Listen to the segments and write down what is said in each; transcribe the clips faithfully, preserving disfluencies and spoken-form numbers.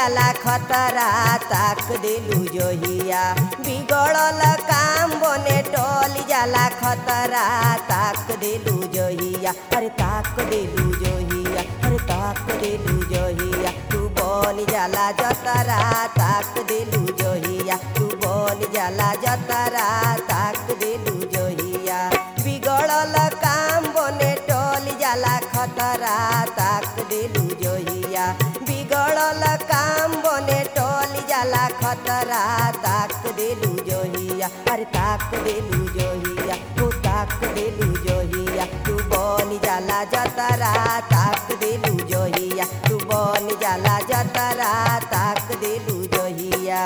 जाला खतरा ताक देलू जोहिया बिगड़ल काम बने टल जाला खतरा ताक देलू जोहिया अरे ताक देलू जोहिया अरे ताक देलू जोहिया तू बन जाला जतरा ताक देलू जोहिया तू बन जाला जतरा ताक देलू जोहिया बिगड़ल काम बने टल जाला खतरा ताक देलू जोहिया बिगड़ल काम बने टल जाला खतरा ताक देलू जोहिया अरे ताक देलू जोहिया तू ताक देलू जोहिया तू बन जाला जतरा ताक देलू जोहिया तू बन जाला जतरा ताक देलू जोहिया।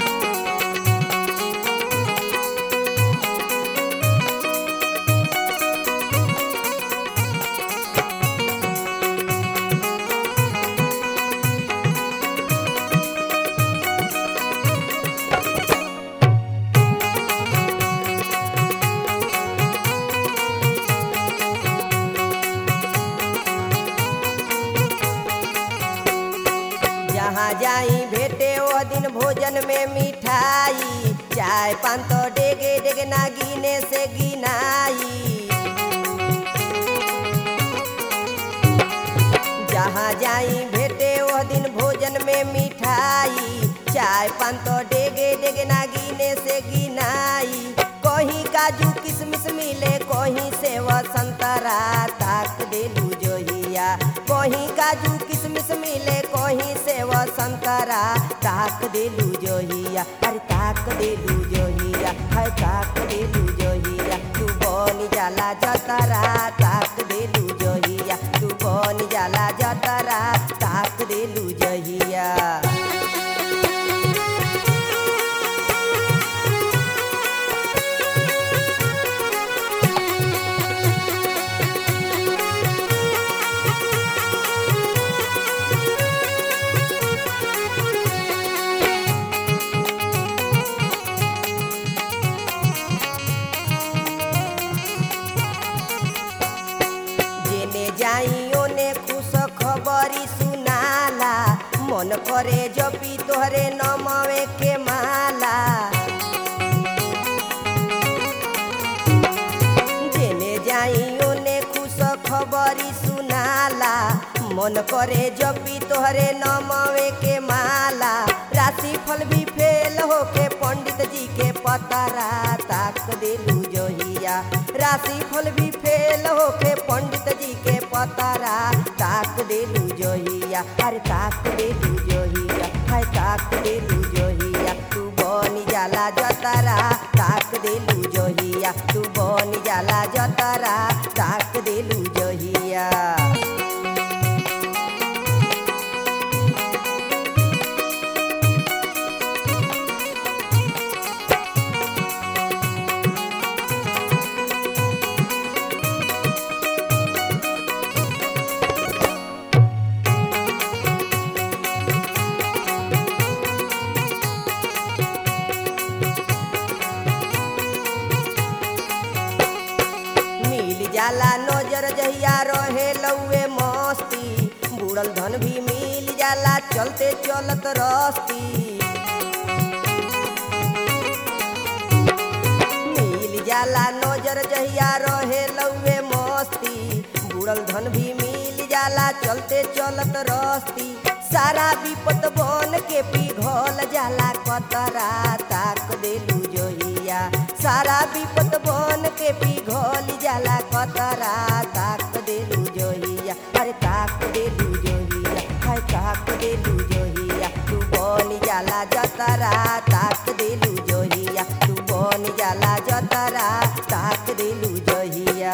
जहाँ जाई भेटे वो दिन भोजन में मिठाई चाय पान तो डेगे डेगे ना गिने से गिनाई। जहाँ जाई भेटे वो दिन भोजन में मिठाई चाय पान तो डेगे डेगे ना गिने से गिनाई। कहीं काजू किशमिश मिले कहीं सेव संतरा ताक देलू जोहिया कहीं काजू किशमिश मिले कहीं सेव संतरा ताक देलू जोहिया अरे ताक देलू जोहिया है ताक देलू जोहिया तू बन जाला जतरा ताक देलू जोहिया तू बन जाला जतरा ताक देलू जोहिया। जाइयो ने खुश खबरी सुनाला मन करे जपी तोहरे नमवे के माला। जेने जाइयो ने खुश खबरी सुनाला मन करे जपी तोहरे नमवे के माला। राशि फल भी फेल होके पंडित जी के पतरा ताक देलू जोहिया राशि फल भी फेल होके पंडित जी के पतरा ताक देलू जोहिया अरे ताक देलू जोहिया है ताक देलू जोहिया तू बन जाला जतरा ताक देलू जोहिया तू बन जाला जतरा ताक देलू जोहिया। जाला नजर जहिया रहे लौए मस्ती बुड़ल धन भी मिल जाला चलते चलत रस्ती। मिल जाला नजर जहिया रहे लौए मस्ती बुड़ल धन भी मिल जाला चलते चलत रस्ती। सारा विपत बन के पिघल जाला कतरा ताक देलू जोहिया सारा विपत बन के पिघल जाला कतरा ताक देलू जोहिया अरे ताक देलू जोहिया है ताक देलू जोहिया तू बन जाला जतरा ताक देलू जोहिया तू बन जाला जतरा ताक देलू जोहिया।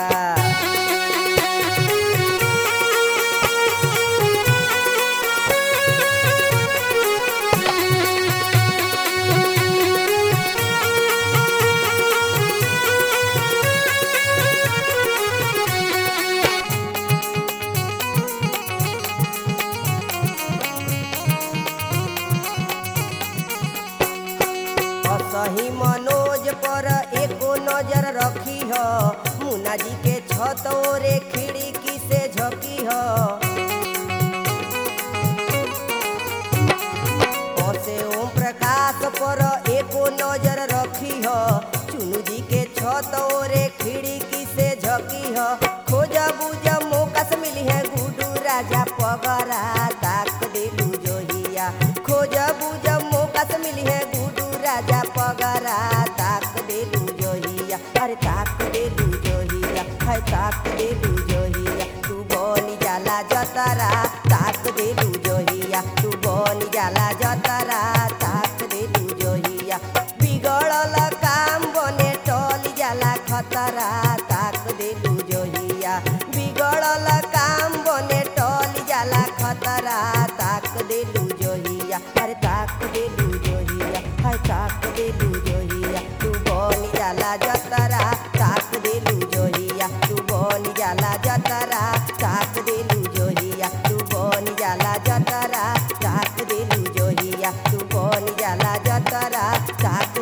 सही मनोज पर एको नजर रखी हो मुन्ना जी के छत ओरे खिड़की से झकी हो। बाबू जब मौका से मिली है गुडू राजा पगरा ताक देलू जोहिया अरे ताक देलू जोहिया है ताक देलू जोहिया तू बनी जाला जतरा ताक देलू जोहिया तू बनी जाला जतरा ताक देलू जोहिया बिगड़ल काम बने टल जाला खतरा ताक देलू जोहिया बिगड़ल काम बने टल जाला खतरा ताक देलू जोहिया अरे ताक देलू जोहिया है ताक देलू जोहिया तू बनी जाला जतरा ताक देलू जोहिया तू बनी जाला जतरा ताक देलू जोहिया तू बनी जाला जतरा ताक देलू जोहिया तू बनी जाला जतरा ताक